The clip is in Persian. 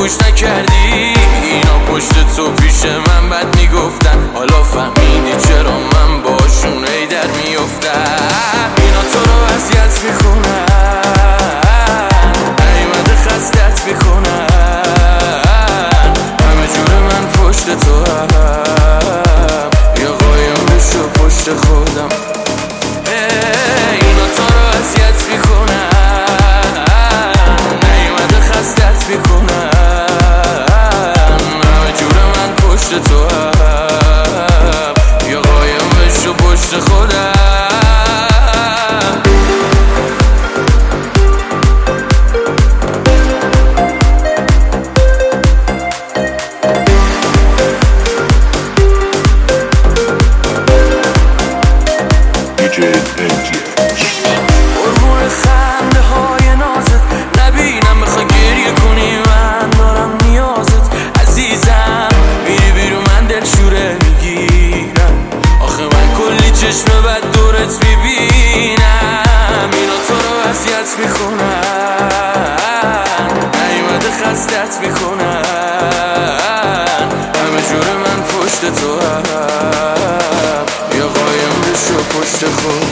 گوش نکردی. اینا پشت تو پیش من بد میگفتن، حالا فهمیدی چرا من باشون ای در میافتم. اینا تو رو اذیت میکنن، نیومده خستت میکنن، همه جور من پشت تو هم، یا قایم بشو پشت خودم. اینا تو رو اذیت میکنن، نیومده خستت میکنن، همه جور من پشت تو هم، یا قایم بشو پشت خودم. قربون خنده های نازت نبینم، بخوای گریه کنی من دارم نیازت. عزیزم میری بیرون من دلشوره میگیرم، آخه من کلی چشم بد دورت میبینم. اینا تو رو اذیت میکنن، نیومده خستت میکنن، همه جور من پشت تو هم، یا قایم بشو پشت خود.